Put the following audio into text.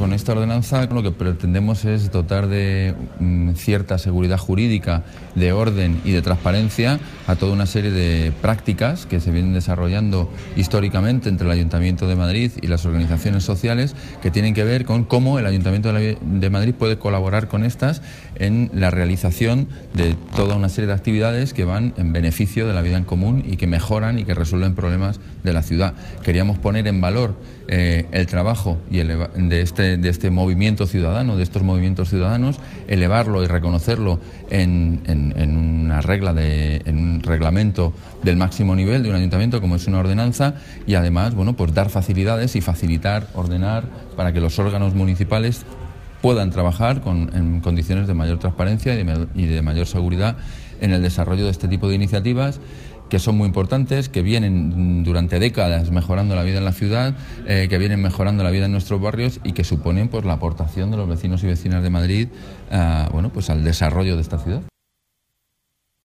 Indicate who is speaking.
Speaker 1: Con esta ordenanza lo que pretendemos es dotar de cierta seguridad jurídica, de orden y de transparencia a toda una serie de prácticas que se vienen desarrollando históricamente entre el Ayuntamiento de Madrid y las organizaciones sociales, que tienen que ver con cómo el Ayuntamiento de Madrid puede colaborar con estas en la realización de toda una serie de actividades que van en beneficio de la vida en común y que mejoran y que resuelven problemas de la ciudad. Queríamos poner en valor el trabajo de este movimiento ciudadano, de estos movimientos ciudadanos, elevarlo y reconocerlo en una regla, en un reglamento del máximo nivel de un ayuntamiento, como es una ordenanza, y además, bueno, pues dar facilidades y facilitar, ordenar para que los órganos municipales puedan trabajar en condiciones de mayor transparencia y de mayor seguridad en el desarrollo de este tipo de iniciativas, que son muy importantes, que vienen durante décadas mejorando la vida en la ciudad, que vienen mejorando la vida en nuestros barrios y que suponen pues la aportación de los vecinos y vecinas de Madrid al desarrollo de esta ciudad.